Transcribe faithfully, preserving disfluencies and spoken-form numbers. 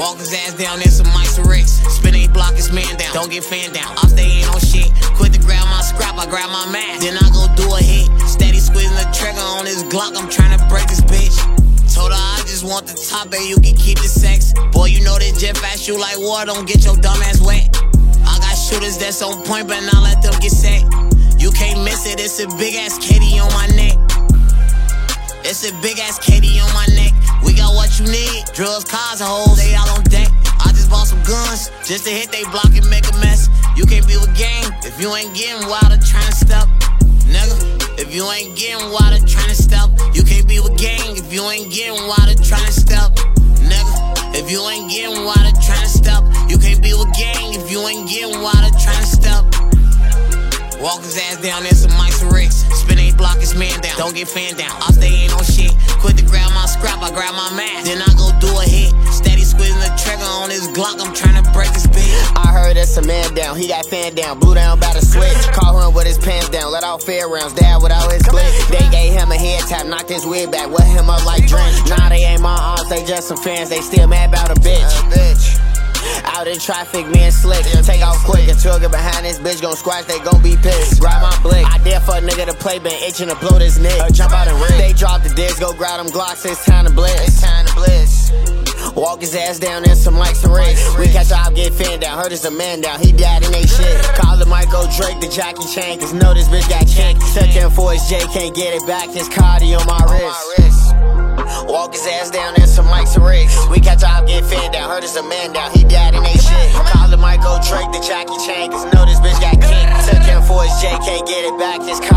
Walk his ass down in some mice and Ricks. Spin eight block his man down. Don't get fanned down. Off they ain't on shit. Quit to grab my scrap, I grab my mask. Then I go do a hit. Steady squeezing the trigger on this Glock. I'm tryna break this bitch. Told her I just want the top and you can keep the sex. Boy, you know that jet fast shoot like water. Don't get your dumb ass wet. I got shooters that's on point, but not let them get set. You can't miss it. It's a big ass Katie on my neck. It's a big ass Katie on my neck. We got what you need. Drugs, cars, and hoes, they all on deck. I just bought some guns just to hit they block and make a mess. You can't be with gang if you ain't getting wild or trying to step. Nigga, if you ain't getting wild or trying to step. You can't be with gang if you ain't getting wild or trying to step. Nigga, if you ain't getting wild or trying to step. You can't be with gang if you ain't getting wild or trying to step. Walk his ass down in some mice and Ricks. Spin eight block his man down. Don't get fanned down. Off they ain't on shit. Quit to grab my scrap, I grab my mask. Then I go do a hit. Steady squeezing the trigger on this Glock. I'm tryna break this bitch. I heard that's a man down. He got fanned down. Blew down by the switch. Caught him with his pants down. Let off fair rounds. Dad without his split. They gave him a head tap. Knocked his wig back. Wet him up like drench. Nah, they ain't my aunts. They just some fans. They still mad about a bitch. Out in traffic, man slick. Take off quick until get behind this bitch. Gon' squash, they gon' be pissed. Grab my blick. I dare for a nigga to play, been itching to blow this nick. Uh, jump out and rip. They drop the disc, go grab them Glocks. It's time to blitz. It's time to blitz. Walk his ass down in some likes and Ricks. We catch a op, get fanned down. Heard it's a man down. He died in they shit. Call the Michael Drake, the Jackie Chan. Cause know this bitch got kicked. Took him for his J, can't get it back. His Cardi on my wrist. Walk his ass down in some mics and Ricks. We catch a op, get fanned down. Heard it's a man down. He died in they shit. Call the Michael Drake, the Jackie Chan. Cause know this bitch got kicked. Took him for his J, can't get it back. His